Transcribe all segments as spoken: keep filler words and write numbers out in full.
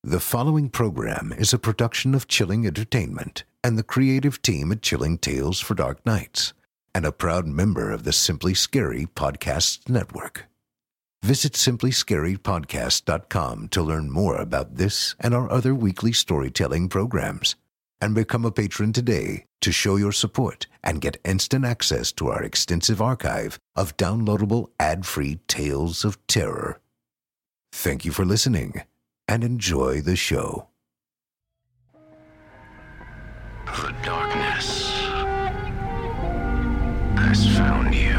The following program is a production of Chilling Entertainment and the creative team at Chilling Tales for Dark Nights, and a proud member of the Simply Scary Podcasts Network. Visit simply scary podcast dot com to learn more about this and our other weekly storytelling programs, and become a patron today to show your support and get instant access to our extensive archive of downloadable ad-free tales of terror. Thank you for listening, and enjoy the show. The darkness has found you.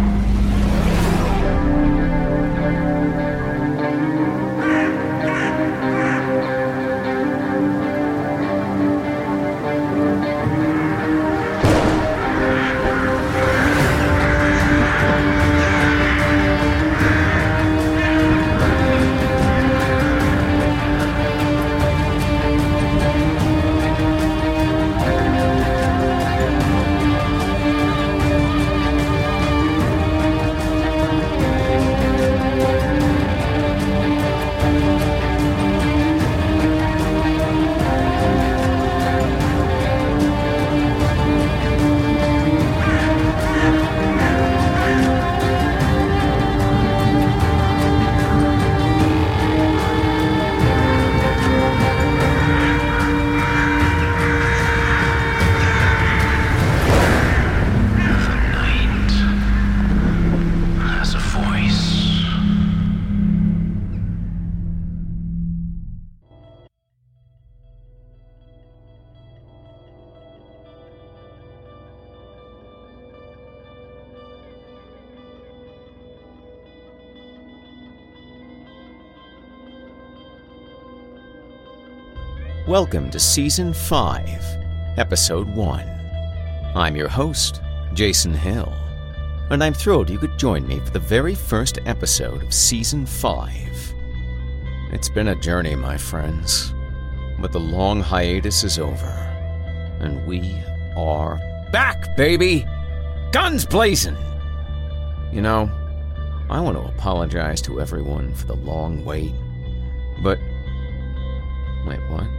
Welcome to Season five, Episode one. I'm your host, Jason Hill, and I'm thrilled you could join me for the very first episode of Season five. It's been a journey, my friends, but the long hiatus is over, and we are back, baby! Guns blazing! You know, I want to apologize to everyone for the long wait, but... Wait, what?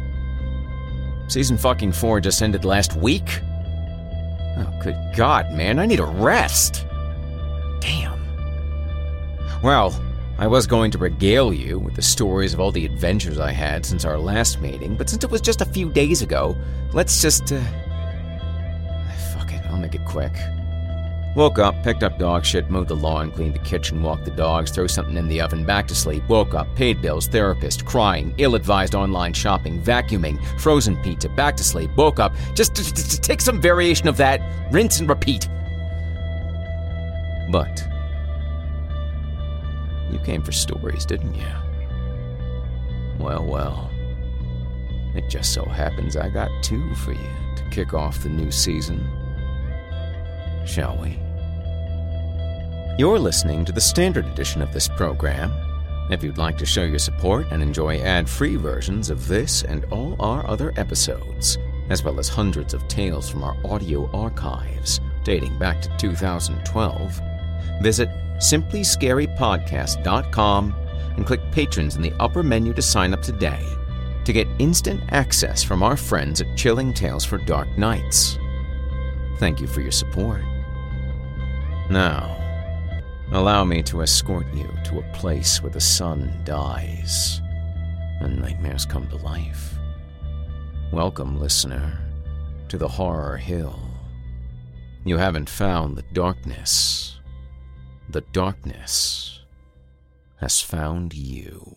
Season fucking four just ended last week? Oh, good God, man, I need a rest. Damn. Well, I was going to regale you with the stories of all the adventures I had since our last meeting, but since it was just a few days ago, let's just, uh... fuck it, I'll make it quick. Woke up, picked up dog shit, mowed the lawn, cleaned the kitchen, walked the dogs, threw something in the oven, back to sleep, woke up, paid bills, therapist, crying, ill-advised online shopping, vacuuming, frozen pizza, back to sleep, woke up, just to, to, to take some variation of that, rinse and repeat. But you came for stories, didn't you? Well, well, it just so happens I got two for you to kick off the new season. Shall we? You're listening to the standard edition of this program. If you'd like to show your support and enjoy ad-free versions of this and all our other episodes, as well as hundreds of tales from our audio archives dating back to two thousand twelve, visit simply scary podcast dot com and click Patrons in the upper menu to sign up today to get instant access from our friends at Chilling Tales for Dark Nights. Thank you for your support. Now, allow me to escort you to a place where the sun dies and nightmares come to life. Welcome, listener, to the Horror Hill. You haven't found the darkness. The darkness has found you.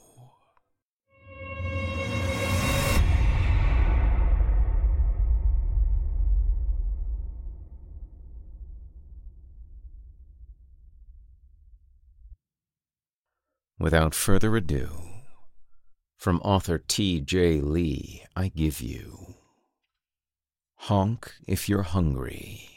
Without further ado, from author T J Lee, I give you Honk If You're Hungry.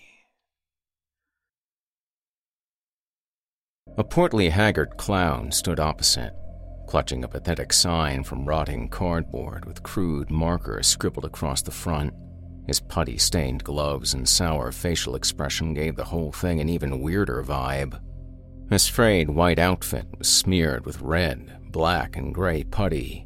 A portly, haggard clown stood opposite, clutching a pathetic sign from rotting cardboard with crude markers scribbled across the front. His putty-stained gloves and sour facial expression gave the whole thing an even weirder vibe. His frayed white outfit was smeared with red, black, and gray putty,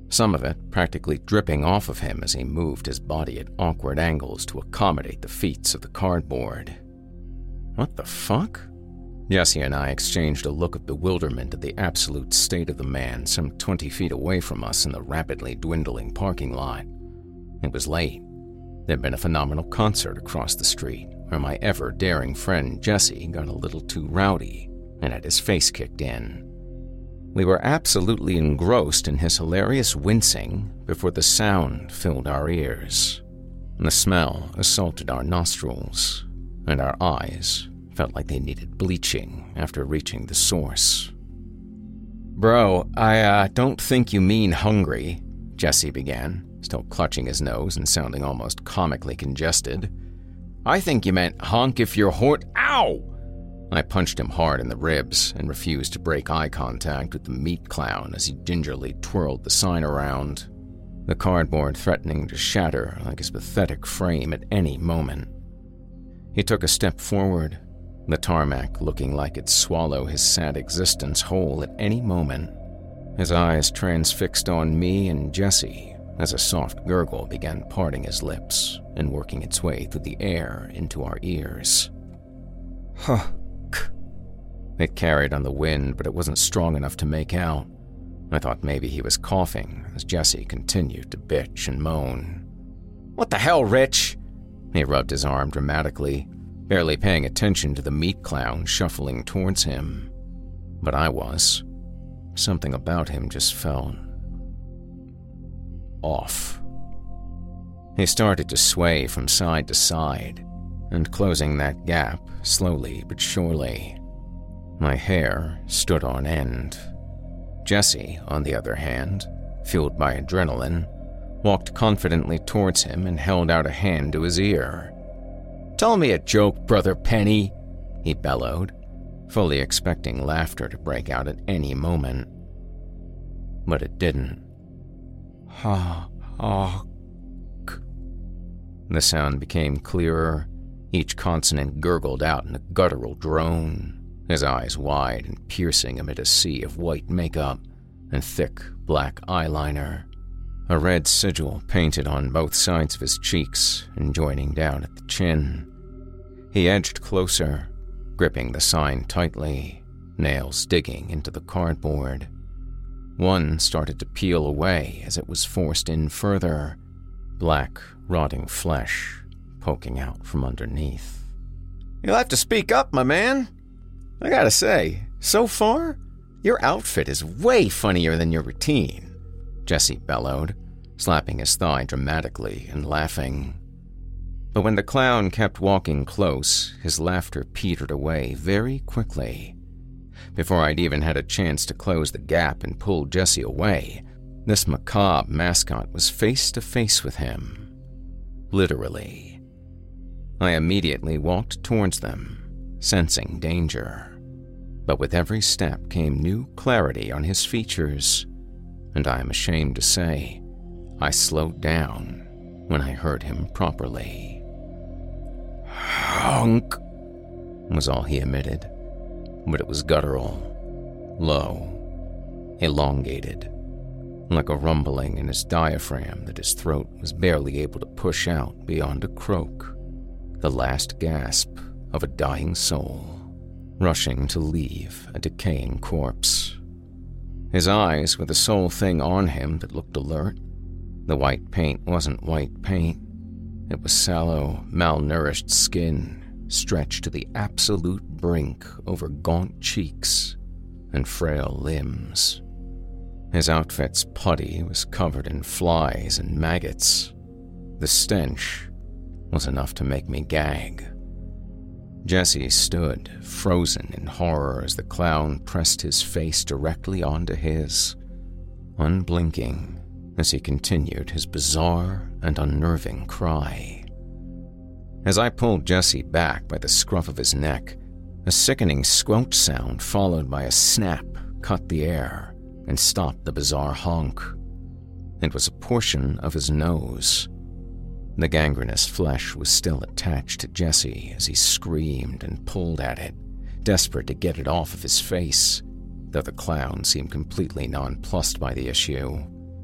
some of it practically dripping off of him as he moved his body at awkward angles to accommodate the feats of the cardboard. What the fuck? Jesse and I exchanged a look of bewilderment at the absolute state of the man some twenty feet away from us in the rapidly dwindling parking lot. It was late. There'd been a phenomenal concert across the street where my ever-daring friend Jesse got a little too rowdy and had his face kicked in. We were absolutely engrossed in his hilarious wincing before the sound filled our ears. The smell assaulted our nostrils, and our eyes felt like they needed bleaching after reaching the source. "Bro, I uh, don't think you mean hungry," Jesse began, still clutching his nose and sounding almost comically congested. "I think you meant honk if you're hort- Ow!" I punched him hard in the ribs and refused to break eye contact with the meat clown as he gingerly twirled the sign around, the cardboard threatening to shatter like his pathetic frame at any moment. He took a step forward, the tarmac looking like it'd swallow his sad existence whole at any moment, his eyes transfixed on me and Jesse as a soft gurgle began parting his lips and working its way through the air into our ears. Huh. It carried on the wind, but it wasn't strong enough to make out. I thought maybe he was coughing as Jesse continued to bitch and moan. "What the hell, Rich?" He rubbed his arm dramatically, barely paying attention to the meat clown shuffling towards him. But I was. Something about him just felt off. He started to sway from side to side, and closing that gap slowly but surely. My hair stood on end. Jesse, on the other hand, fueled by adrenaline, walked confidently towards him and held out a hand to his ear. "Tell me a joke, Brother Penny," he bellowed, fully expecting laughter to break out at any moment. But it didn't. Ha, ha, k. The sound became clearer, each consonant gurgled out in a guttural drone, his eyes wide and piercing amid a sea of white makeup and thick black eyeliner, a red sigil painted on both sides of his cheeks and joining down at the chin. He edged closer, gripping the sign tightly, nails digging into the cardboard. One started to peel away as it was forced in further, black, rotting flesh poking out from underneath. "You'll have to speak up, my man. I gotta say, so far, your outfit is way funnier than your routine," Jesse bellowed, slapping his thigh dramatically and laughing. But when the clown kept walking close, his laughter petered away very quickly. Before I'd even had a chance to close the gap and pull Jesse away, this macabre mascot was face to face with him. Literally. I immediately walked towards them, sensing danger. But with every step came new clarity on his features, and I am ashamed to say, I slowed down when I heard him properly. "Honk," was all he emitted, but it was guttural, low, elongated, like a rumbling in his diaphragm that his throat was barely able to push out beyond a croak, the last gasp of a dying soul, rushing to leave a decaying corpse. His eyes were the sole thing on him that looked alert. The white paint wasn't white paint. It was sallow, malnourished skin stretched to the absolute brink over gaunt cheeks and frail limbs. His outfit's putty was covered in flies and maggots. The stench was enough to make me gag. Jesse stood, frozen in horror as the clown pressed his face directly onto his, unblinking as he continued his bizarre and unnerving cry. As I pulled Jesse back by the scruff of his neck, a sickening squelch sound followed by a snap cut the air and stopped the bizarre honk. It was a portion of his nose. The gangrenous flesh was still attached to Jesse as he screamed and pulled at it, desperate to get it off of his face, though the clown seemed completely nonplussed by the issue.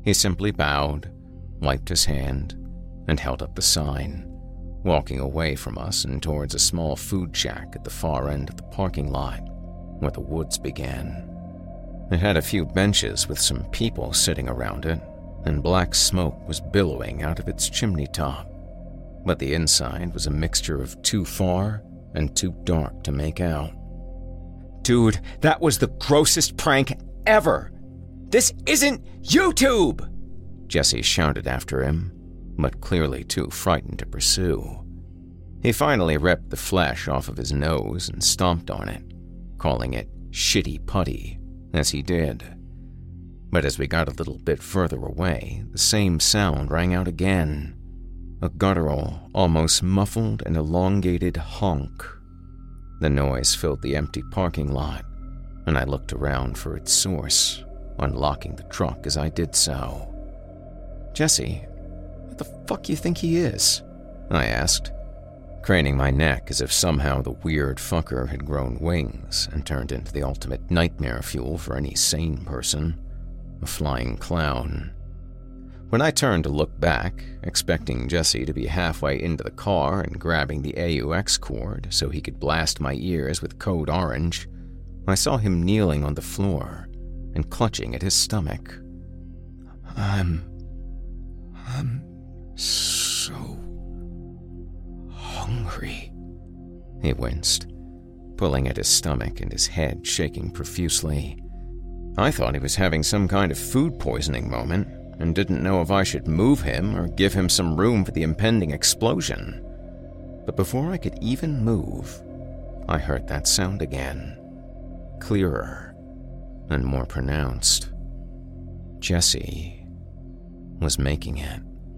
He simply bowed, wiped his hand, and held up the sign, walking away from us and towards a small food shack at the far end of the parking lot, where the woods began. It had a few benches with some people sitting around it, and black smoke was billowing out of its chimney top. But the inside was a mixture of too far and too dark to make out. Dude, that was the grossest prank ever! This isn't YouTube! Jesse shouted after him, but clearly too frightened to pursue. He finally ripped the flesh off of his nose and stomped on it, calling it shitty putty, as he did. But as we got a little bit further away, the same sound rang out again. A guttural, almost muffled and elongated honk. The noise filled the empty parking lot, and I looked around for its source, unlocking the truck as I did so. "Jesse, what the fuck you think he is?" I asked, craning my neck as if somehow the weird fucker had grown wings and turned into the ultimate nightmare fuel for any sane person, a flying clown. When I turned to look back, expecting Jesse to be halfway into the car and grabbing the A U X cord so he could blast my ears with Code Orange, I saw him kneeling on the floor and clutching at his stomach. I'm... I'm so... hungry, he winced, pulling at his stomach and his head shaking profusely. I thought he was having some kind of food poisoning moment and didn't know if I should move him or give him some room for the impending explosion. But before I could even move, I heard that sound again, clearer and more pronounced. Jesse was making it.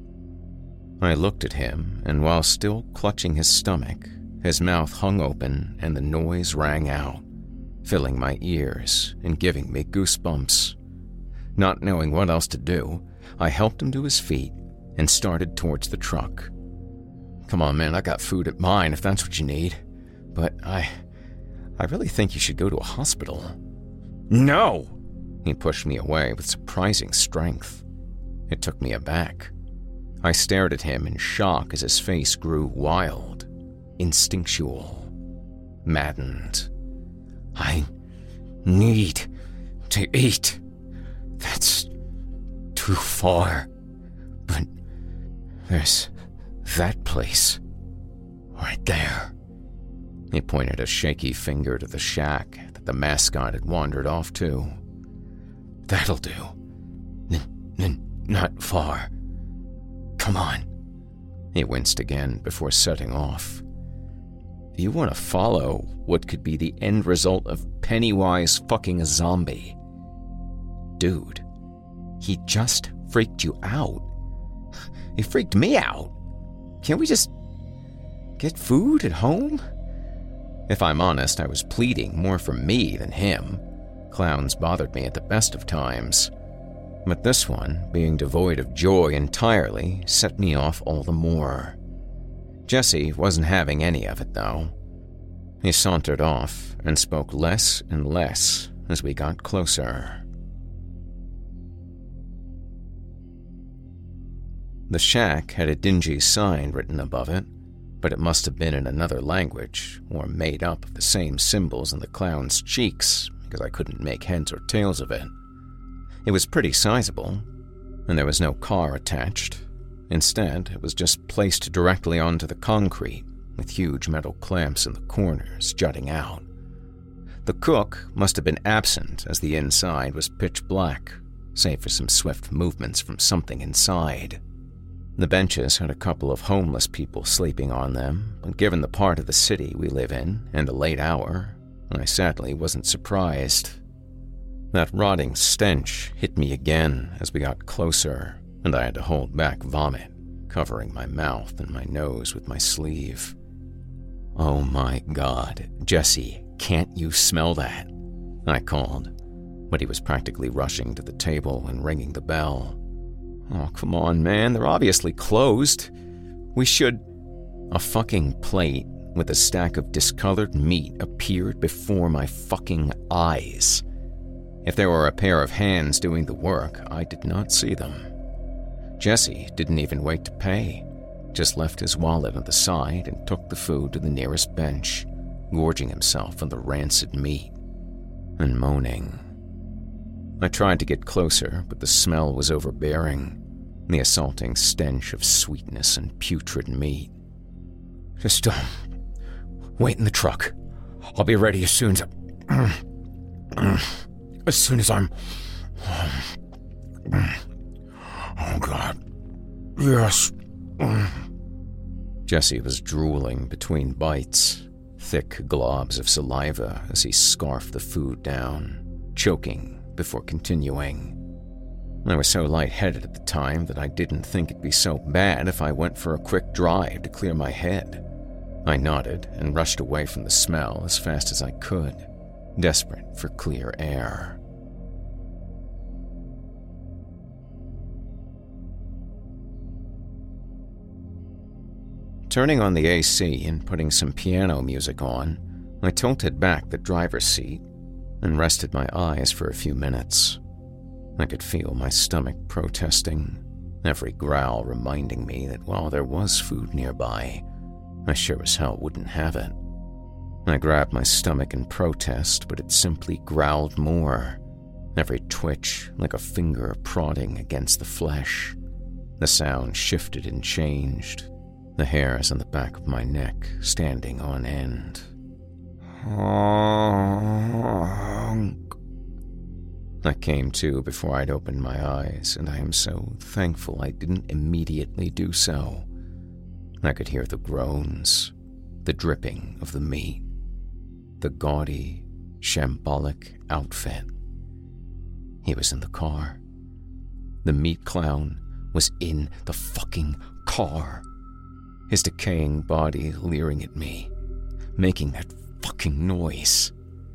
I looked at him, and while still clutching his stomach, his mouth hung open and the noise rang out, filling my ears and giving me goosebumps. Not knowing what else to do, I helped him to his feet and started towards the truck. "Come on, man, I got food at mine if that's what you need. But I... I really think you should go to a hospital." "No!" He pushed me away with surprising strength. It took me aback. I stared at him in shock as his face grew wild, instinctual, maddened. "I need to eat. That's too far. But there's that place right there." He pointed a shaky finger to the shack that the mascot had wandered off to. "That'll do. N- n- not far. Come on." He winced again before setting off. "If you want to follow what could be the end result of Pennywise fucking a zombie..." "Dude, he just freaked you out." "He freaked me out. Can't we just get food at home?" If I'm honest, I was pleading more for me than him. Clowns bothered me at the best of times. But this one, being devoid of joy entirely, set me off all the more. Jesse wasn't having any of it, though. He sauntered off and spoke less and less as we got closer. The shack had a dingy sign written above it, but it must have been in another language or made up of the same symbols in the clown's cheeks because I couldn't make heads or tails of it. It was pretty sizable, and there was no car attached. Instead, it was just placed directly onto the concrete with huge metal clamps in the corners jutting out. The cook must have been absent as the inside was pitch black, save for some swift movements from something inside. The benches had a couple of homeless people sleeping on them, but given the part of the city we live in and the late hour, I sadly wasn't surprised. That rotting stench hit me again as we got closer, and I had to hold back vomit, covering my mouth and my nose with my sleeve. "Oh my God, Jesse, can't you smell that?" I called, but he was practically rushing to the table and ringing the bell. "Oh, come on, man, they're obviously closed. We should..." A fucking plate with a stack of discolored meat appeared before my fucking eyes. If there were a pair of hands doing the work, I did not see them. Jesse didn't even wait to pay, just left his wallet on the side and took the food to the nearest bench, gorging himself on the rancid meat and moaning. I tried to get closer, but the smell was overbearing, the assaulting stench of sweetness and putrid meat. Just, um, wait in the truck. I'll be ready as soon as... as soon as I'm... Oh, God. Yes. Jesse was drooling between bites, thick globs of saliva as he scarfed the food down, choking before continuing. I was so lightheaded at the time that I didn't think it'd be so bad if I went for a quick drive to clear my head. I nodded and rushed away from the smell as fast as I could, desperate for clear air. Turning on the A C and putting some piano music on, I tilted back the driver's seat and rested my eyes for a few minutes. I could feel my stomach protesting, every growl reminding me that while there was food nearby, I sure as hell wouldn't have it. I grabbed my stomach in protest, but it simply growled more, every twitch like a finger prodding against the flesh. The sound shifted and changed, the hairs on the back of my neck standing on end. Honk. I came to before I'd opened my eyes, and I am so thankful I didn't immediately do so. I could hear the groans, the dripping of the meat, the gaudy, shambolic outfit. He was in the car. The meat clown was in the fucking car, his decaying body leering at me, making that fucking noise.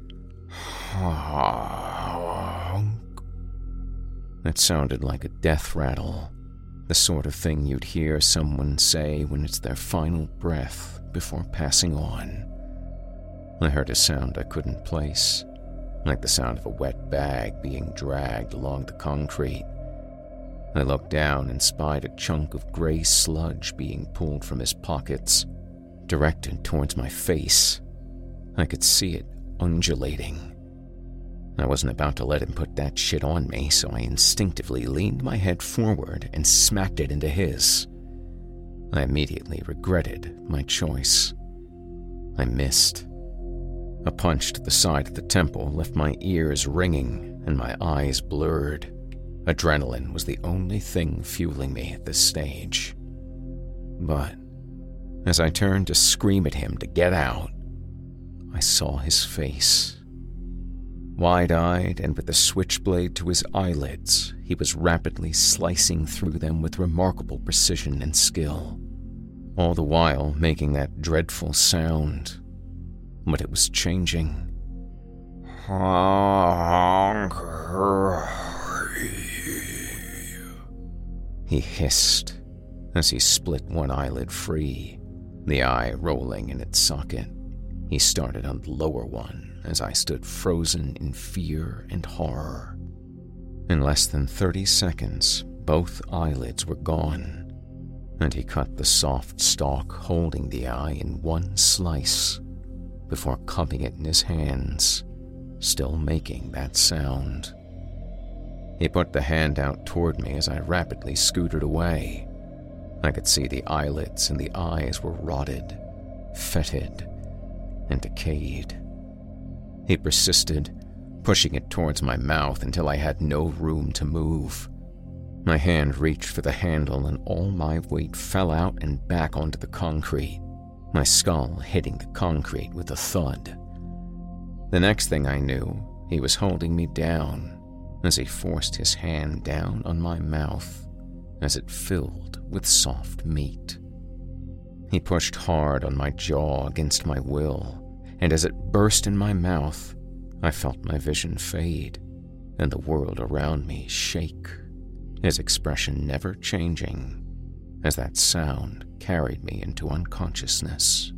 That sounded like a death rattle, the sort of thing you'd hear someone say when it's their final breath before passing on. I heard a sound I couldn't place, like the sound of a wet bag being dragged along the concrete. I looked down and spied a chunk of gray sludge being pulled from his pockets, directed towards my face. I could see it undulating. I wasn't about to let him put that shit on me, so I instinctively leaned my head forward and smacked it into his. I immediately regretted my choice. I missed. A punch to the side of the temple left my ears ringing and my eyes blurred. Adrenaline was the only thing fueling me at this stage. But as I turned to scream at him to get out, I saw his face. Wide-eyed and with a switchblade to his eyelids, he was rapidly slicing through them with remarkable precision and skill, all the while making that dreadful sound. But it was changing. He hissed as he split one eyelid free, the eye rolling in its socket. He started on the lower one as I stood frozen in fear and horror. In less than thirty seconds, both eyelids were gone, and he cut the soft stalk holding the eye in one slice before cupping it in his hands, still making that sound. He put the hand out toward me as I rapidly scooted away. I could see the eyelids and the eyes were rotted, fetid, and decayed. He persisted, pushing it towards my mouth until I had no room to move. My hand reached for the handle and all my weight fell out and back onto the concrete, my skull hitting the concrete with a thud. The next thing I knew, he was holding me down as he forced his hand down on my mouth as it filled with soft meat. He pushed hard on my jaw against my will, and as it burst in my mouth, I felt my vision fade and the world around me shake, his expression never changing as that sound carried me into unconsciousness.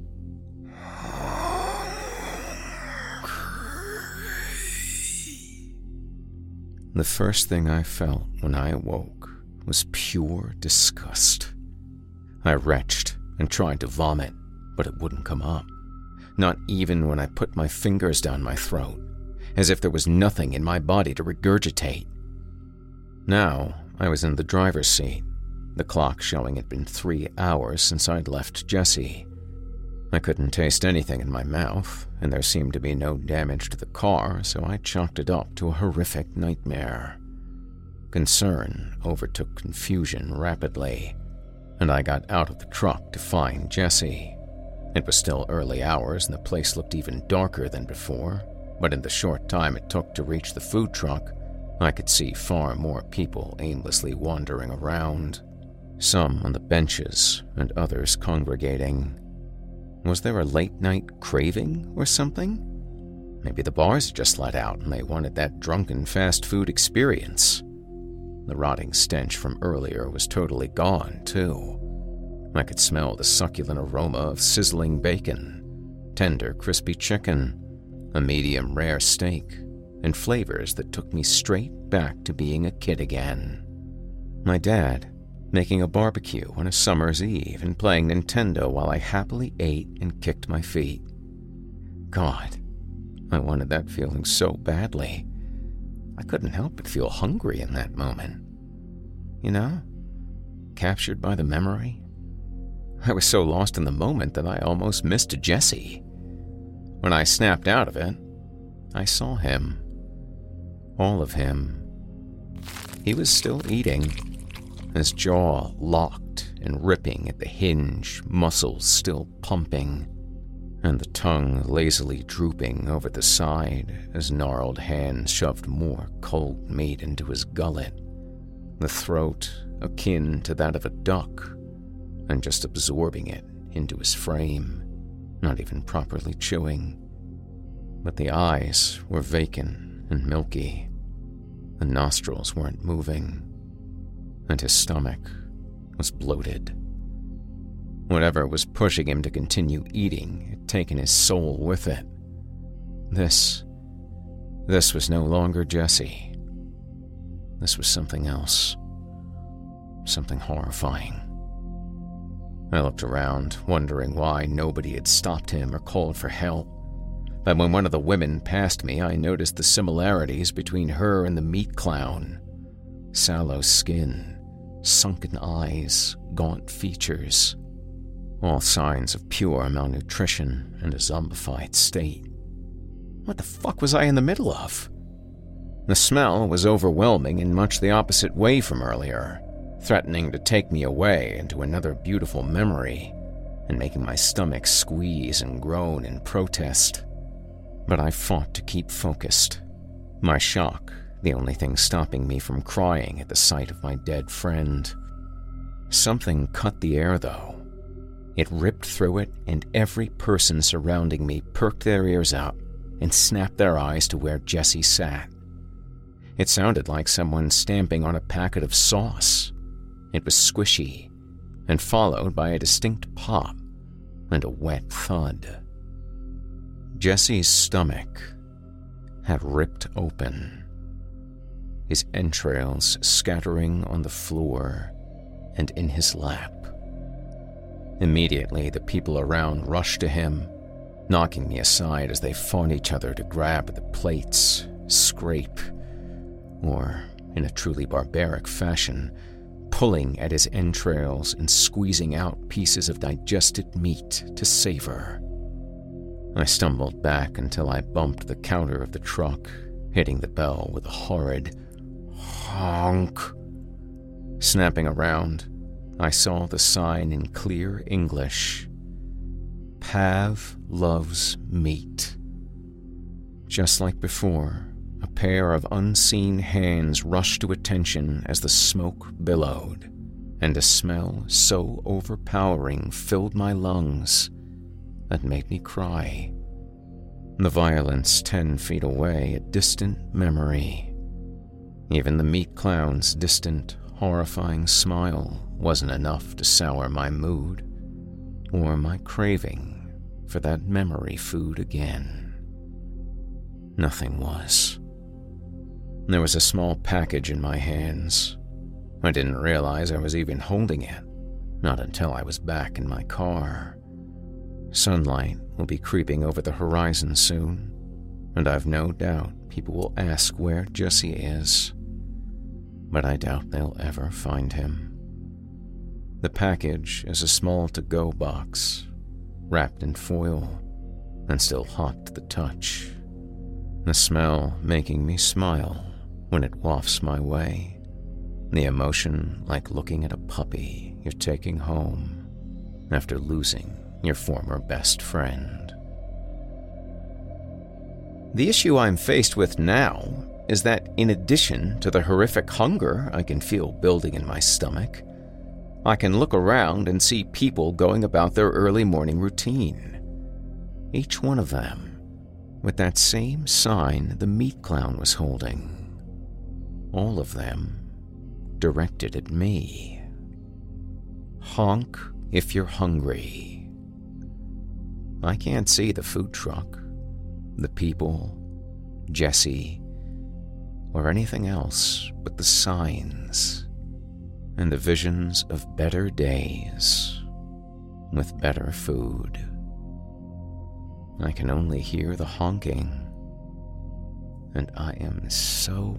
The first thing I felt when I awoke was pure disgust. I retched and tried to vomit, but it wouldn't come up. Not even when I put my fingers down my throat, as if there was nothing in my body to regurgitate. Now, I was in the driver's seat, the clock showing it'd been three hours since I'd left Jessie. I couldn't taste anything in my mouth, and there seemed to be no damage to the car, so I chalked it up to a horrific nightmare. Concern overtook confusion rapidly, and I got out of the truck to find Jessie. It was still early hours, and the place looked even darker than before, but in the short time it took to reach the food truck, I could see far more people aimlessly wandering around, some on the benches and others congregating. Was there a late-night craving or something? Maybe the bars just let out and they wanted that drunken fast food experience. The rotting stench from earlier was totally gone, too. I could smell the succulent aroma of sizzling bacon, tender, crispy chicken, a medium rare steak, and flavors that took me straight back to being a kid again. My dad making a barbecue on a summer's eve and playing Nintendo while I happily ate and kicked my feet. God, I wanted that feeling so badly. I couldn't help but feel hungry in that moment. You know? Captured by the memory. I was so lost in the moment that I almost missed Jessie. When I snapped out of it, I saw him. All of him. He was still eating, his jaw locked and ripping at the hinge, muscles still pumping, and the tongue lazily drooping over the side as gnarled hands shoved more cold meat into his gullet, the throat akin to that of a duck, and just absorbing it into his frame, not even properly chewing. But the eyes were vacant and milky, the nostrils weren't moving, and his stomach was bloated. Whatever was pushing him to continue eating had taken his soul with it. This, this was no longer Jessie. This was something else. Something horrifying. I looked around, wondering why nobody had stopped him or called for help. But when one of the women passed me, I noticed the similarities between her and the meat clown. Sallow skin, sunken eyes, gaunt features. All signs of pure malnutrition and a zombified state. What the fuck was I in the middle of? The smell was overwhelming in much the opposite way from earlier, threatening to take me away into another beautiful memory and making my stomach squeeze and groan in protest. But I fought to keep focused. My shock, the only thing stopping me from crying at the sight of my dead friend. Something cut the air, though. It ripped through it, and every person surrounding me perked their ears up and snapped their eyes to where Jessie sat. It sounded like someone stamping on a packet of sauce. It was squishy, and followed by a distinct pop and a wet thud. Jessie's stomach had ripped open, his entrails scattering on the floor and in his lap. Immediately, the people around rushed to him, knocking me aside as they fought each other to grab the plates, scrape, or, in a truly barbaric fashion, pulling at his entrails and squeezing out pieces of digested meat to savor. I stumbled back until I bumped the counter of the truck, hitting the bell with a horrid honk. Snapping around, I saw the sign in clear English. Pav loves meat. Just like before, a pair of unseen hands rushed to attention as the smoke billowed, and a smell so overpowering filled my lungs that made me cry. The violence ten feet away, a distant memory. Even the meat clown's distant, horrifying smile wasn't enough to sour my mood or my craving for that memory food again. Nothing was. There was a small package in my hands. I didn't realize I was even holding it, not until I was back in my car. Sunlight will be creeping over the horizon soon, and I've no doubt people will ask where Jesse is. But I doubt they'll ever find him. The package is a small to-go box, wrapped in foil, and still hot to the touch. The smell making me smile when it wafts my way. The emotion like looking at a puppy you're taking home after losing your former best friend. The issue I'm faced with now is that in addition to the horrific hunger I can feel building in my stomach, I can look around and see people going about their early morning routine. Each one of them with that same sign the meat clown was holding. All of them directed at me. Honk if you're hungry. I can't see the food truck, the people, Jesse, or anything else but the signs and the visions of better days with better food. I can only hear the honking, and I am so,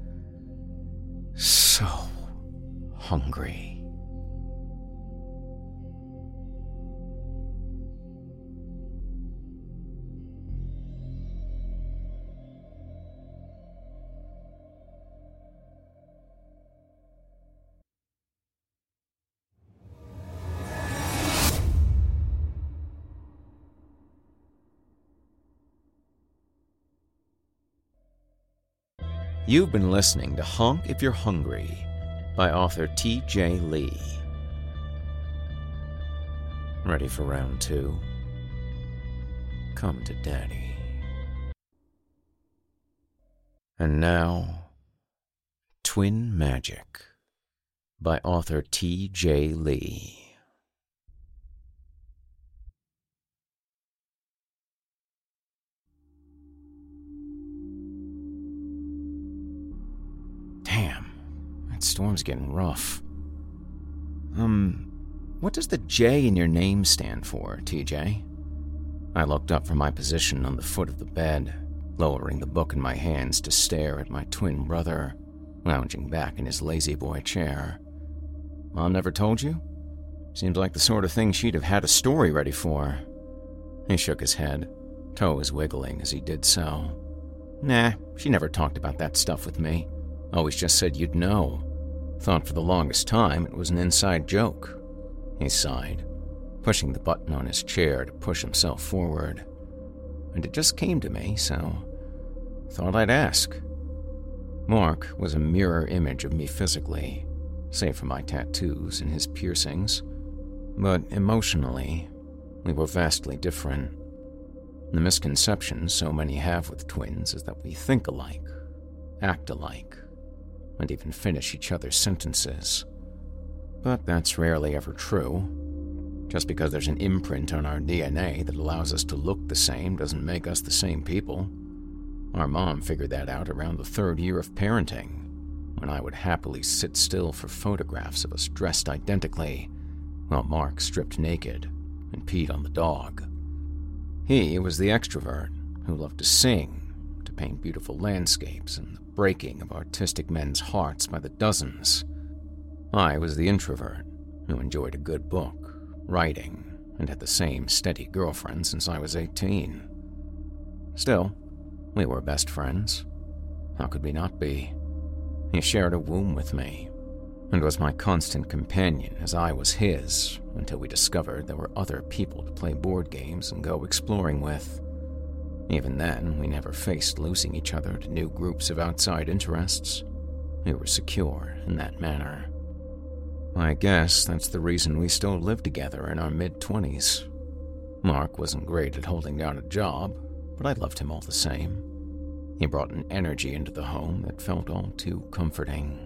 so hungry. You've been listening to Honk If You're Hungry by author T J Lee. Ready for round two? Come to Daddy. And now, Twin Magic by author T J Lee. Damn, that storm's getting rough. Um, what does the J in your name stand for, T J? I looked up from my position on the foot of the bed, lowering the book in my hands to stare at my twin brother, lounging back in his lazy boy chair. Mom never told you? Seems like the sort of thing she'd have had a story ready for. He shook his head, toes wiggling as he did so. Nah, she never talked about that stuff with me. Always just said you'd know. Thought for the longest time it was an inside joke. He sighed, pushing the button on his chair to push himself forward. And it just came to me, so thought I'd ask. Mark was a mirror image of me physically, save for my tattoos and his piercings. But emotionally, we were vastly different. The misconception so many have with twins is that we think alike, act alike, and even finish each other's sentences. But that's rarely ever true. Just because there's an imprint on our D N A that allows us to look the same doesn't make us the same people. Our mom figured that out around the third year of parenting, when I would happily sit still for photographs of us dressed identically, while Mark stripped naked and peed on the dog. He was the extrovert who loved to sing, to paint beautiful landscapes, and the breaking of artistic men's hearts by the dozens. I was the introvert who enjoyed a good book, writing, and had the same steady girlfriend since I was eighteen. Still, we were best friends. How could we not be? He shared a womb with me, and was my constant companion as I was his, until we discovered there were other people to play board games and go exploring with. Even then, we never faced losing each other to new groups of outside interests. We were secure in that manner. I guess that's the reason we still live together in our mid-twenties. Mark wasn't great at holding down a job, but I loved him all the same. He brought an energy into the home that felt all too comforting.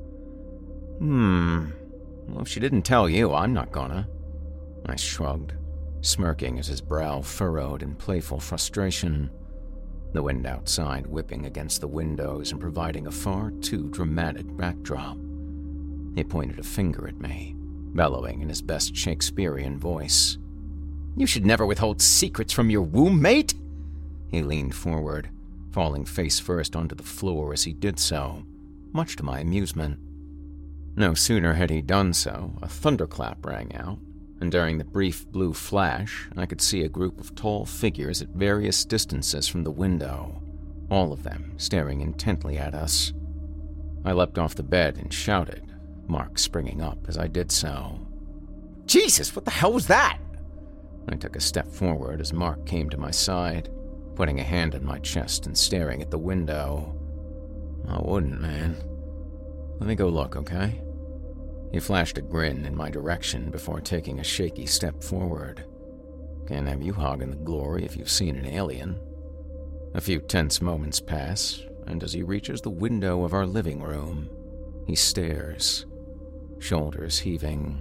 Hmm, well, if she didn't tell you, I'm not gonna. I shrugged, smirking as his brow furrowed in playful frustration. the wind outside whipping against the windows and providing a far too dramatic backdrop. He pointed a finger at me, bellowing in his best Shakespearean voice. "You should never withhold secrets from your womb, mate!" He leaned forward, falling face first onto the floor as he did so, much to my amusement. No sooner had he done so, a thunderclap rang out, and during the brief blue flash, I could see a group of tall figures at various distances from the window, all of them staring intently at us. I leapt off the bed and shouted, Mark springing up as I did so. "Jesus, what the hell was that?" I took a step forward as Mark came to my side, putting a hand on my chest and staring at the window. "I wouldn't, man. Let me go look, okay?" He flashed a grin in my direction before taking a shaky step forward. "Can't have you hogging the glory if you've seen an alien." A few tense moments pass, and as he reaches the window of our living room, he stares, shoulders heaving.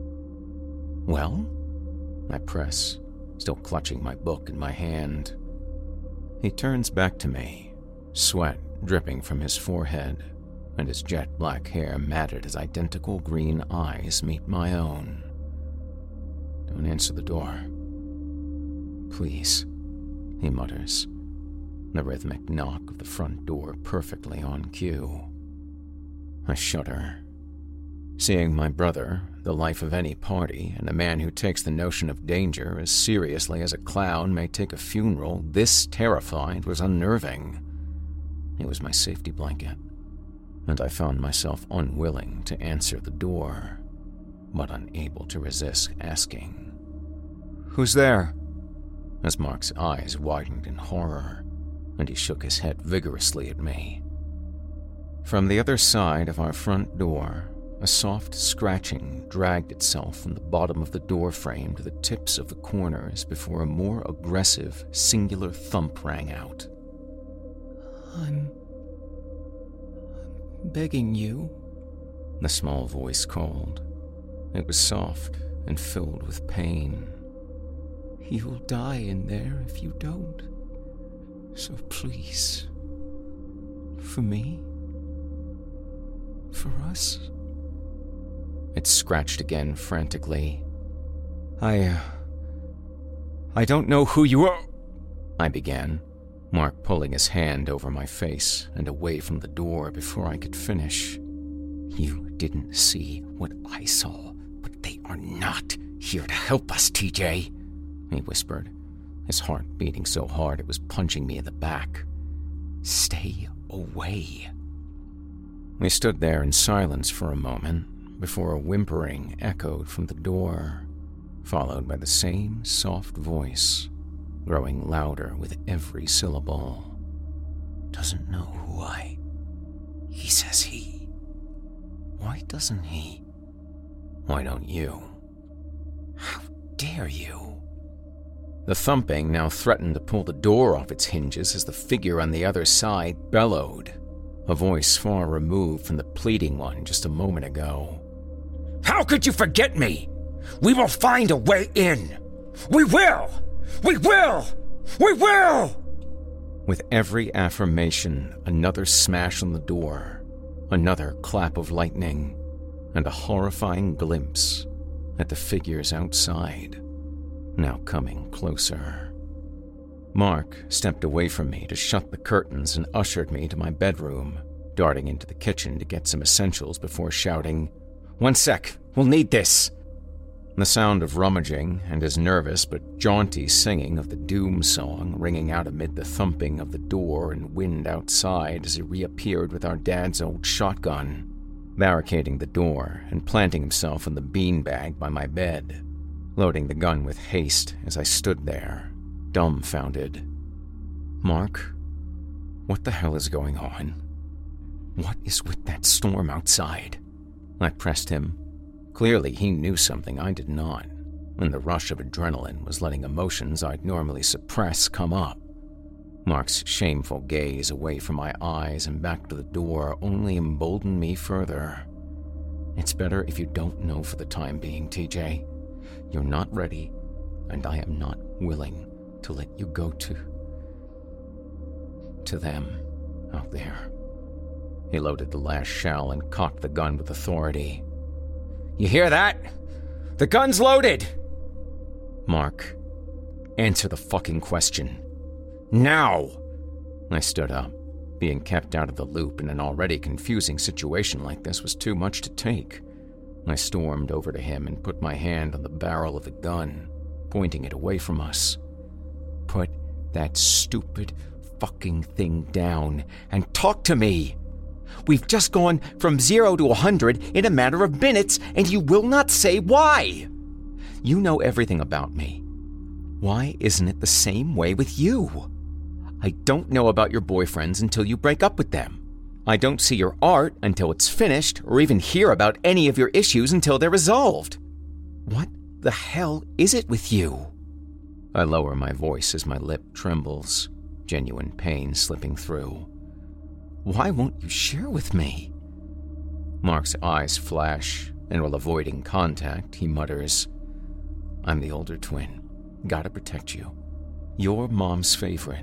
"Well?" I press, still clutching my book in my hand. He turns back to me, sweat dripping from his forehead, and his jet-black hair matted as identical green eyes meet my own. "Don't answer the door. Please," he mutters, the rhythmic knock of the front door perfectly on cue. I shudder. Seeing my brother, the life of any party, and a man who takes the notion of danger as seriously as a clown may take a funeral, this terrified was unnerving. It was my safety blanket, and I found myself unwilling to answer the door, but unable to resist asking, "Who's there?" as Mark's eyes widened in horror, and he shook his head vigorously at me. From the other side of our front door, a soft scratching dragged itself from the bottom of the door frame to the tips of the corners before a more aggressive, singular thump rang out. I'm... I'm begging you," the small voice called. It was soft and filled with pain. "You'll die in there if you don't. So please. For me. For us." It scratched again frantically. I, uh, I don't know who you are," I began, Mark pulling his hand over my face and away from the door before I could finish. "You didn't see what I saw, but they are not here to help us, T J, he whispered, his heart beating so hard it was punching me in the back. "Stay away." We stood there in silence for a moment, before a whimpering echoed from the door, followed by the same soft voice, growing louder with every syllable. "Doesn't know who I... He says he... Why doesn't he? Why don't you? How dare you?" The thumping now threatened to pull the door off its hinges as the figure on the other side bellowed, a voice far removed from the pleading one just a moment ago. "How could you forget me? We will find a way in. We will! We will! We will!" With every affirmation, another smash on the door, another clap of lightning, and a horrifying glimpse at the figures outside, now coming closer. Mark stepped away from me to shut the curtains and ushered me to my bedroom, darting into the kitchen to get some essentials before shouting, "One sec, we'll need this." The sound of rummaging and his nervous but jaunty singing of the doom song ringing out amid the thumping of the door and wind outside as he reappeared with our dad's old shotgun, barricading the door and planting himself in the beanbag by my bed, loading the gun with haste as I stood there, dumbfounded. "Mark, what the hell is going on? What is with that storm outside?" I pressed him. Clearly he knew something I did not, and the rush of adrenaline was letting emotions I'd normally suppress come up. Mark's shameful gaze away from my eyes and back to the door only emboldened me further. "It's better if you don't know for the time being, T J. You're not ready, and I am not willing to let you go to... to them out there. He loaded the last shell and cocked the gun with authority. You hear that? The gun's loaded! Mark, answer the fucking question. Now! I stood up. Being kept out of the loop in an already confusing situation like this was too much to take. I stormed over to him and put my hand on the barrel of the gun, pointing it away from us. Put that stupid fucking thing down and talk to me. We've just gone from zero to a hundred in a matter of minutes, and you will not say why. You know everything about me. Why isn't it the same way with you? I don't know about your boyfriends until you break up with them. I don't see your art until it's finished, or even hear about any of your issues until they're resolved. What the hell is it with you? I lower my voice as my lip trembles, genuine pain slipping through. Why won't you share with me? Mark's eyes flash, and while avoiding contact, he mutters, I'm the older twin. Gotta protect you. You're Mom's favorite.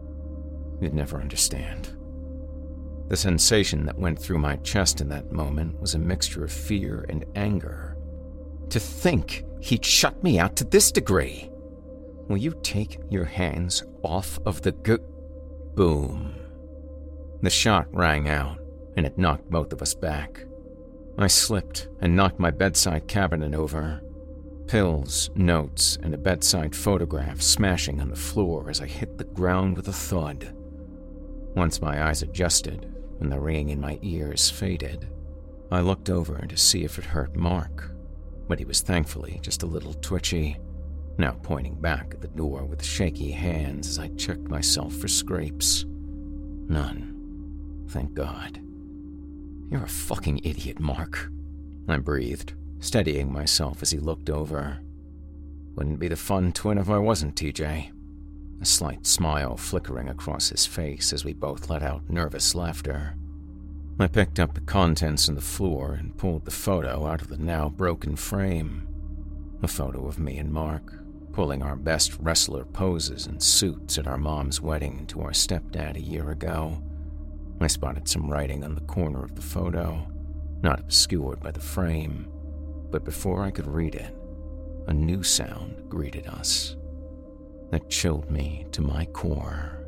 You'd never understand. The sensation that went through my chest in that moment was a mixture of fear and anger. To think he'd shut me out to this degree. Will you take your hands off of the gu- Boom. The shot rang out, and it knocked both of us back. I slipped and knocked my bedside cabinet over. Pills, notes, and a bedside photograph smashing on the floor as I hit the ground with a thud. Once my eyes adjusted and the ringing in my ears faded, I looked over to see if it hurt Mark, but he was thankfully just a little twitchy, now pointing back at the door with shaky hands as I checked myself for scrapes. None. Thank God. You're a fucking idiot, Mark, I breathed, steadying myself as he looked over. Wouldn't be the fun twin if I wasn't, T J. A slight smile flickering across his face as we both let out nervous laughter. I picked up the contents on the floor and pulled the photo out of the now broken frame. A photo of me and Mark, pulling our best wrestler poses and suits at our mom's wedding to our stepdad a year ago. I spotted some writing on the corner of the photo, not obscured by the frame, but before I could read it, a new sound greeted us that chilled me to my core.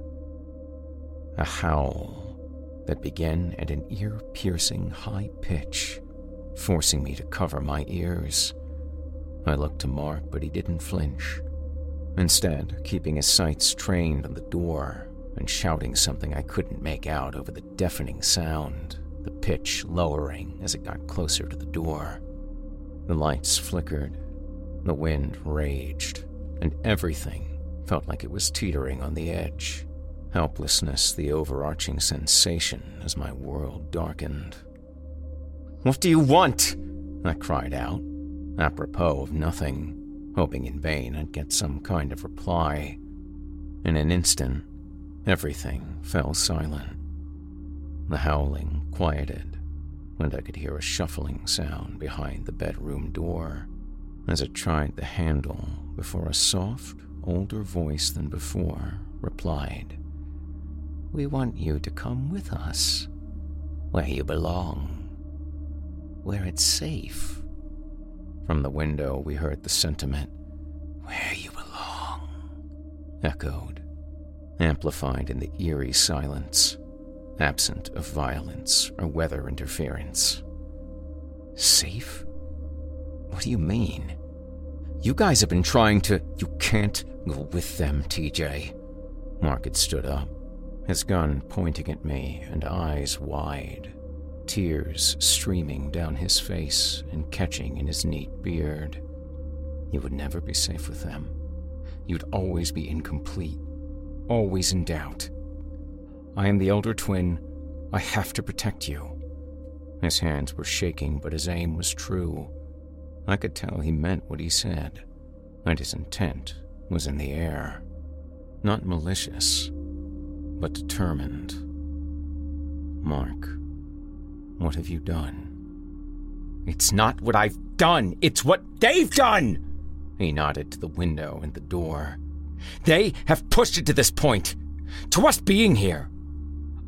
A howl that began at an ear-piercing high pitch, forcing me to cover my ears. I looked to Mark, but he didn't flinch. Instead, keeping his sights trained on the door and shouting something I couldn't make out over the deafening sound, the pitch lowering as it got closer to the door. The lights flickered, the wind raged, and everything felt like it was teetering on the edge. Helplessness, the overarching sensation as my world darkened. What do you want? I cried out, apropos of nothing, hoping in vain I'd get some kind of reply. In an instant, everything fell silent. The howling quieted, and I could hear a shuffling sound behind the bedroom door as it tried the handle before a soft, older voice than before replied, We want you to come with us, where you belong, where it's safe. From the window we heard the sentiment, Where you belong, echoed, amplified in the eerie silence, absent of violence or weather interference. Safe? What do you mean? You guys have been trying to... You can't go with them, T J. Mark had stood up, his gun pointing at me and eyes wide, tears streaming down his face and catching in his neat beard. You would never be safe with them. You'd always be incomplete, always in doubt. I am the elder twin. I have to protect you. His hands were shaking, but his aim was true. I could tell he meant what he said, and his intent was in the air. Not malicious, but determined. Mark, what have you done? It's not what I've done, it's what they've done! He nodded to the window and the door. They have pushed it to this point, to us being here,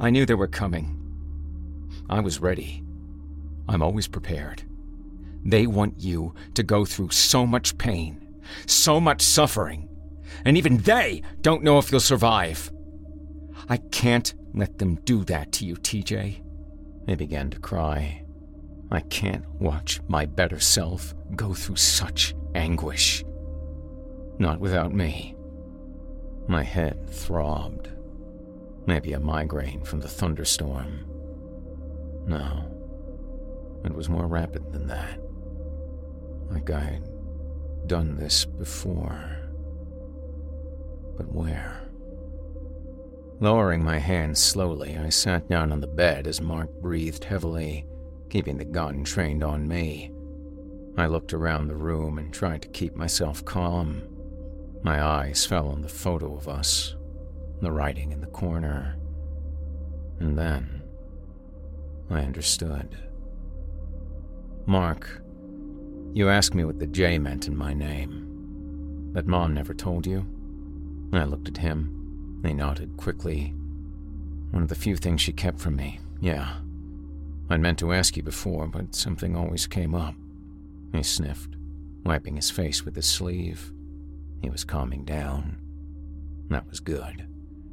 I knew they were coming. I was ready. I'm always prepared. They want you to go through so much pain, so much suffering, and even they don't know if you'll survive. I can't let them do that to you, T J. I began to cry. I can't watch my better self go through such anguish. Not without me. My head throbbed. Maybe a migraine from the thunderstorm. No, it was more rapid than that. Like I'd done this before. But where? Lowering my hands slowly, I sat down on the bed as Mark breathed heavily, keeping the gun trained on me. I looked around the room and tried to keep myself calm. My eyes fell on the photo of us, the writing in the corner. And then I understood. Mark, you asked me what the J meant in my name. That Mom never told you? I looked at him. He nodded quickly. One of the few things she kept from me, yeah. I'd meant to ask you before, but something always came up. He sniffed, wiping his face with his sleeve. He was calming down. That was good.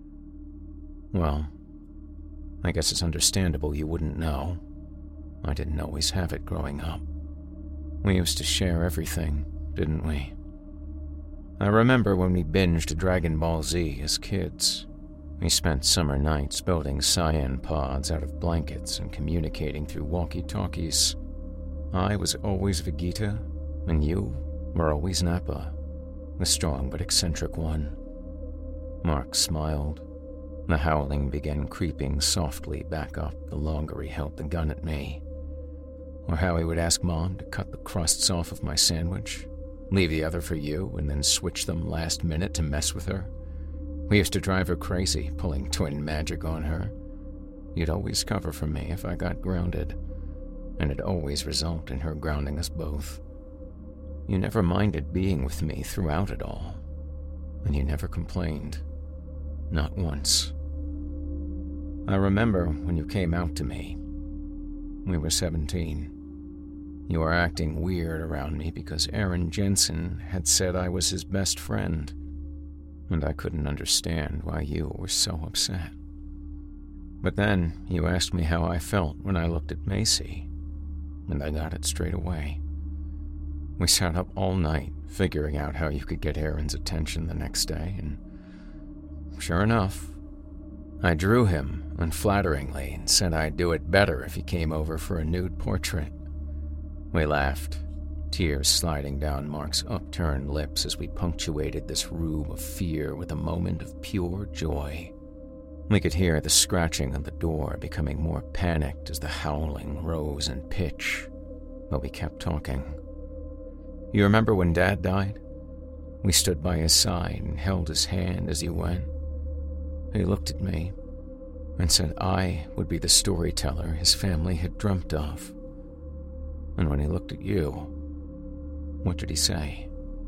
Well, I guess it's understandable you wouldn't know. I didn't always have it growing up. We used to share everything, didn't we? I remember when we binged Dragon Ball Z as kids. We spent summer nights building cyan pods out of blankets and communicating through walkie-talkies. I was always Vegeta, and you were always Nappa, the strong but eccentric one. Mark smiled. The howling began creeping softly back up the longer he held the gun at me. Or how he would ask Mom to cut the crusts off of my sandwich, leave the other for you, and then switch them last minute to mess with her. We used to drive her crazy, pulling twin magic on her. You'd always cover for me if I got grounded, and it'd always result in her grounding us both. You never minded being with me throughout it all, and you never complained. Not once. I remember when you came out to me. We were seventeen. You were acting weird around me because Aaron Jensen had said I was his best friend, and I couldn't understand why you were so upset. But then you asked me how I felt when I looked at Macy, and I got it straight away. We sat up all night figuring out how you could get Aaron's attention the next day, and sure enough, I drew him unflatteringly and said I'd do it better if he came over for a nude portrait. We laughed, tears sliding down Mark's upturned lips as we punctuated this room of fear with a moment of pure joy. We could hear the scratching on the door becoming more panicked as the howling rose in pitch, but we kept talking. You remember when Dad died? We stood by his side and held his hand as he went. He looked at me and said I would be the storyteller his family had dreamt of. And when he looked at you, what did he say?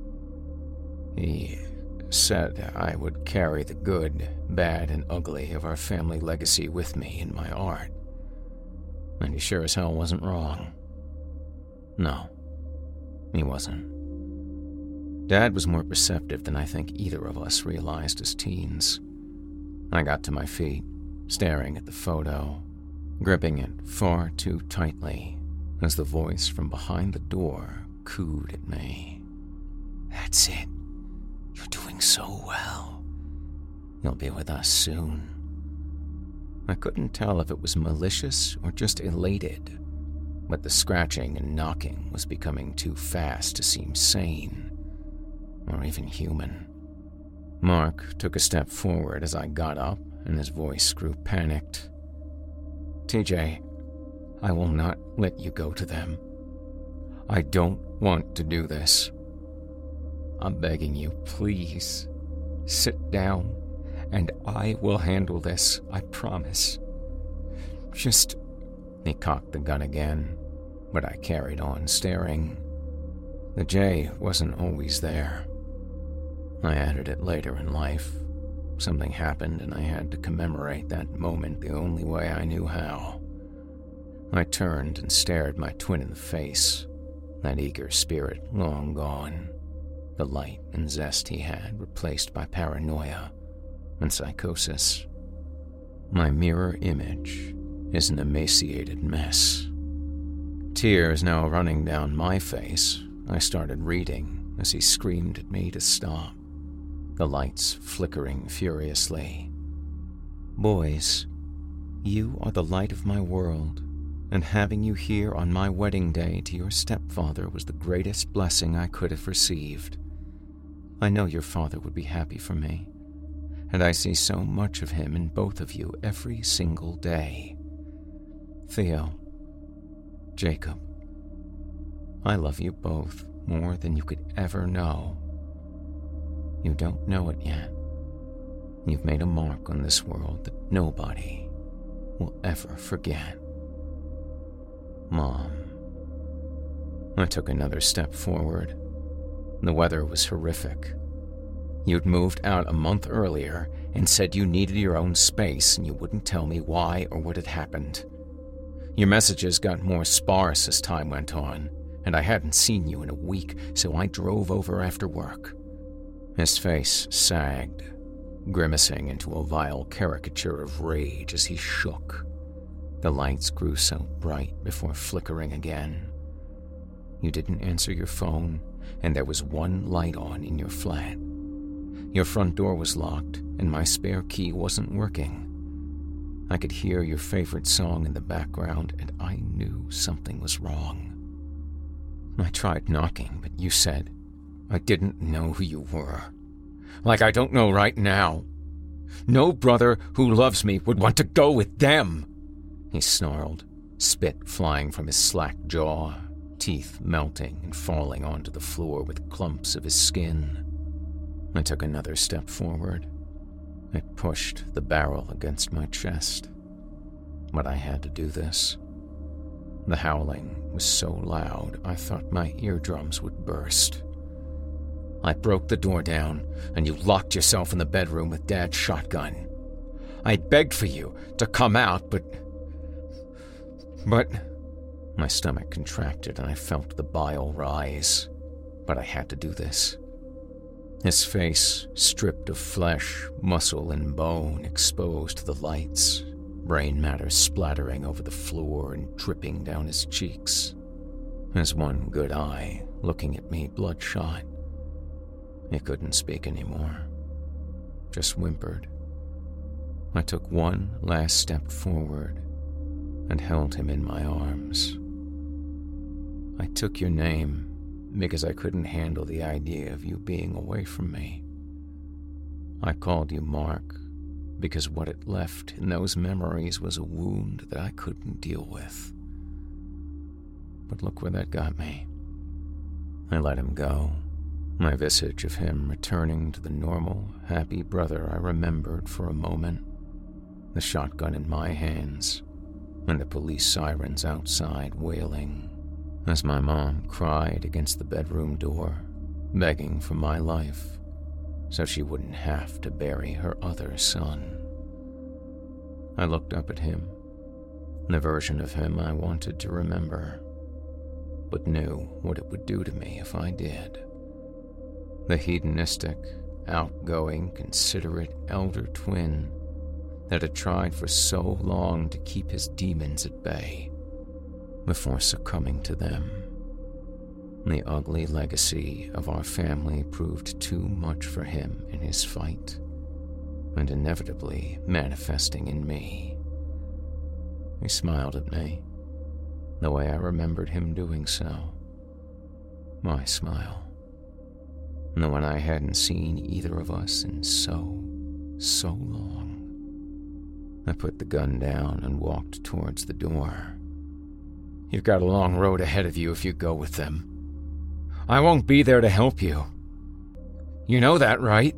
He said I would carry the good, bad, and ugly of our family legacy with me in my art. And he sure as hell wasn't wrong. No, he wasn't. Dad was more perceptive than I think either of us realized as teens. I got to my feet, staring at the photo, gripping it far too tightly as the voice from behind the door cooed at me. That's it. You're doing so well. You'll be with us soon. I couldn't tell if it was malicious or just elated, but the scratching and knocking was becoming too fast to seem sane or even human. Mark took a step forward as I got up, and his voice grew panicked. T J, I will not let you go to them. I don't want to do this. I'm begging you, please. Sit down, and I will handle this, I promise. Just... He cocked the gun again, but I carried on staring. The J wasn't always there. I added it later in life, something happened and I had to commemorate that moment the only way I knew how. I turned and stared my twin in the face, that eager spirit long gone, the light and zest he had replaced by paranoia and psychosis. My mirror image is an emaciated mess. Tears now running down my face, I started reading as he screamed at me to stop, the lights flickering furiously. "Boys, you are the light of my world, and having you here on my wedding day to your stepfather was the greatest blessing I could have received. I know your father would be happy for me, and I see so much of him in both of you every single day. Theo, Jacob, I love you both more than you could ever know. You don't know it yet. You've made a mark on this world that nobody will ever forget. Mom." I took another step forward. The weather was horrific. You'd moved out a month earlier and said you needed your own space and you wouldn't tell me why or what had happened. Your messages got more sparse as time went on, and I hadn't seen you in a week, so I drove over after work. His face sagged, grimacing into a vile caricature of rage as he shook. The lights grew so bright before flickering again. You didn't answer your phone, and there was one light on in your flat. Your front door was locked, and my spare key wasn't working. I could hear your favorite song in the background, and I knew something was wrong. I tried knocking, but you said, "I didn't know who you were. Like I don't know right now. No brother who loves me would want to go with them," he snarled, spit flying from his slack jaw, teeth melting and falling onto the floor with clumps of his skin. I took another step forward. I pushed the barrel against my chest. But I had to do this. The howling was so loud I thought my eardrums would burst. I broke the door down, and you locked yourself in the bedroom with Dad's shotgun. I begged for you to come out, but... But... My stomach contracted and I felt the bile rise. But I had to do this. His face, stripped of flesh, muscle, and bone, exposed to the lights, brain matter splattering over the floor and dripping down his cheeks. His one good eye looking at me bloodshot. He couldn't speak anymore, just whimpered. I took one last step forward and held him in my arms. I took your name because I couldn't handle the idea of you being away from me. I called you Mark because what it left in those memories was a wound that I couldn't deal with. But look where that got me. I let him go, my visage of him returning to the normal, happy brother I remembered for a moment, the shotgun in my hands, and the police sirens outside wailing as my mom cried against the bedroom door, begging for my life so she wouldn't have to bury her other son. I looked up at him, the version of him I wanted to remember, but knew what it would do to me if I did. The hedonistic, outgoing, considerate elder twin that had tried for so long to keep his demons at bay before succumbing to them. The ugly legacy of our family proved too much for him in his fight, and inevitably manifesting in me. He smiled at me, the way I remembered him doing so. My smile. The one I hadn't seen either of us in so, so long. I put the gun down and walked towards the door. You've got a long road ahead of you if you go with them. I won't be there to help you. You know that, right?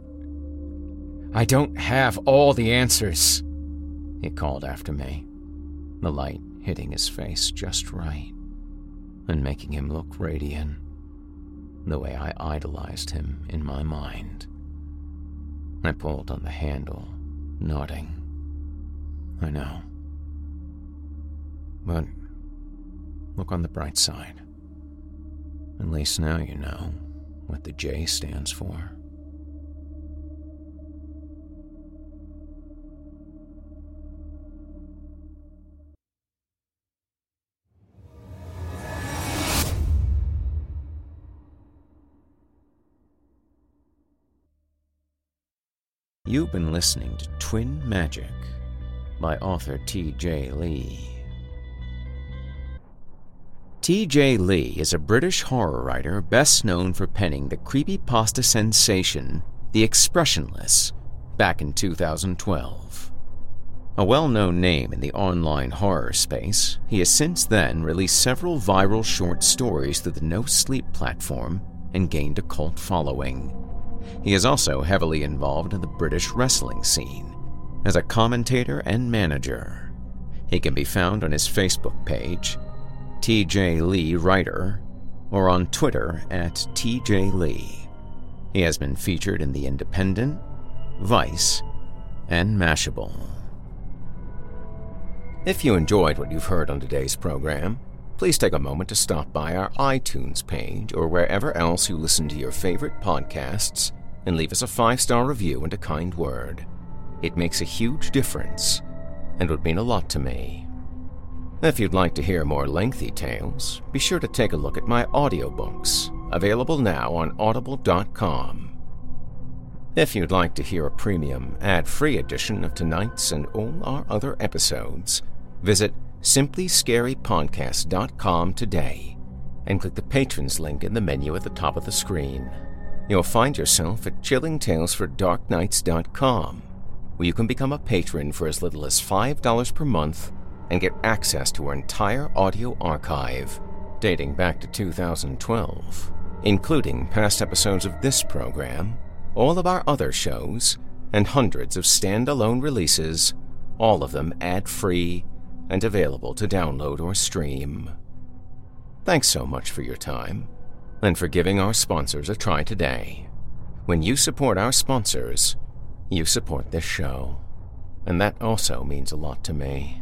I don't have all the answers, he called after me, the light hitting his face just right and making him look radiant, the way I idolized him in my mind. I pulled on the handle, nodding. I know. But look on the bright side. At least now you know what the J stands for. You've been listening to Twin Magic by author T J Lee. T J Lee is a British horror writer best known for penning the creepypasta sensation The Expressionless back in two thousand twelve. A well-known name in the online horror space, he has since then released several viral short stories through the No Sleep platform and gained a cult following. He is also heavily involved in the British wrestling scene as a commentator and manager. He can be found on his Facebook page, T J Lee Writer, or on Twitter at T J Lee. He has been featured in The Independent, Vice, and Mashable. If you enjoyed what you've heard on today's program, please take a moment to stop by our iTunes page or wherever else you listen to your favorite podcasts and leave us a five-star review and a kind word. It makes a huge difference and would mean a lot to me. If you'd like to hear more lengthy tales, be sure to take a look at my audiobooks, available now on audible dot com. If you'd like to hear a premium, ad-free edition of tonight's and all our other episodes, visit simply scary podcast dot com today and click the Patrons link in the menu at the top of the screen. You'll find yourself at chilling tales for dark nights dot com, where you can become a patron for as little as five dollars per month and get access to our entire audio archive dating back to two thousand twelve, including past episodes of this program, all of our other shows, and hundreds of standalone releases, all of them ad-free and available to download or stream. Thanks so much for your time and for giving our sponsors a try today. When you support our sponsors, you support this show, and that also means a lot to me.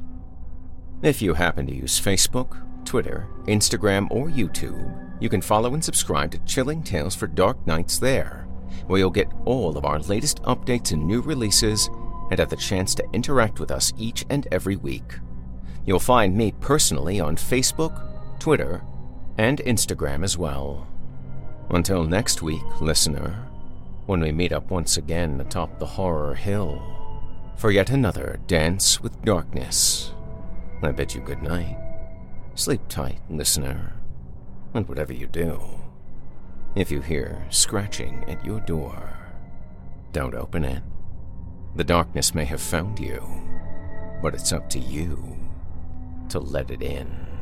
If you happen to use Facebook, Twitter, Instagram, or YouTube, you can follow and subscribe to Chilling Tales for Dark Nights there, where you'll get all of our latest updates and new releases and have the chance to interact with us each and every week. You'll find me personally on Facebook, Twitter, and Instagram as well. Until next week, listener, when we meet up once again atop the horror hill for yet another Dance with Darkness, I bid you good night. Sleep tight, listener, and whatever you do, if you hear scratching at your door, don't open it. The darkness may have found you, but it's up to you to let it in.